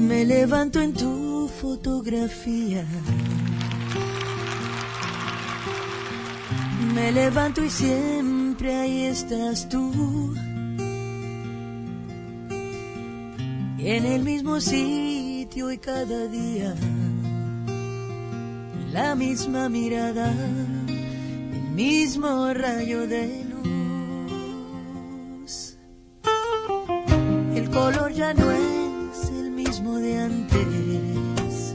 Me levanto en tu fotografía. Me levanto y siempre ahí estás tú. En el mismo sitio y cada día. La misma mirada, el mismo rayo de luz. El color ya no es el mismo de antes.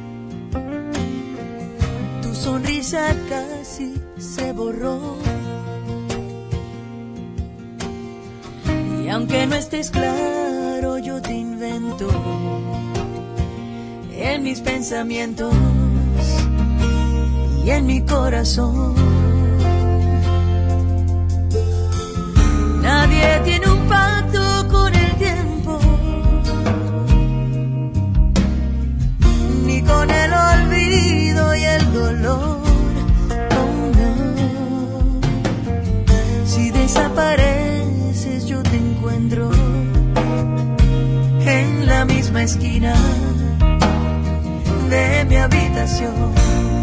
Tu sonrisa casi se borró. Y aunque no estés claro, yo te invento en mis pensamientos y en mi corazón. Nadie tiene un pacto con el tiempo, ni con el olvido y el dolor. Oh, no. Si desapareces yo te encuentro en la misma esquina de mi habitación.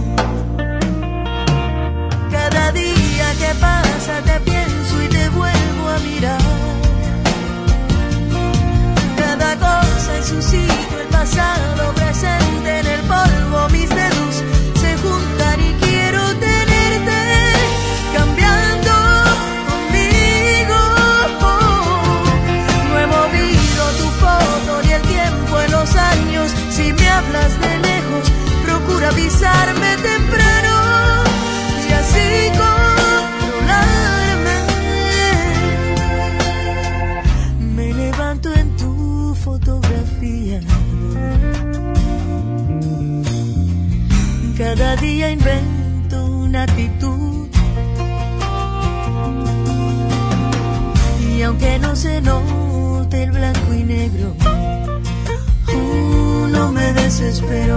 Cada día que pasa te pienso y te vuelvo a mirar. Cada cosa en su sitio, el pasado presente en el polvo. Mis dedos se juntan y quiero tenerte cambiando conmigo. No he movido tu foto ni el tiempo en los años. Si me hablas de lejos, procura avisarme temprano. Y así controlarme. Me levanto en tu fotografía. Cada día invento una actitud. Y aunque no se note el blanco y negro, no me desespero.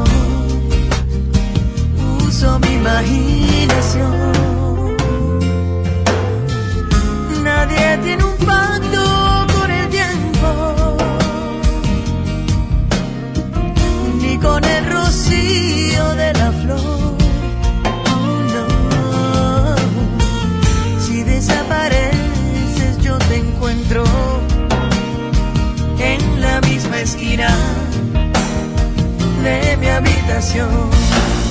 Uso mi imaginación. Nadie tiene un pacto con el tiempo, ni con el rocío de la flor. Oh, no. Si desapareces yo te encuentro en la misma esquina de mi habitación.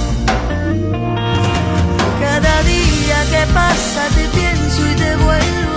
Cada día que pasa te pienso y te vuelvo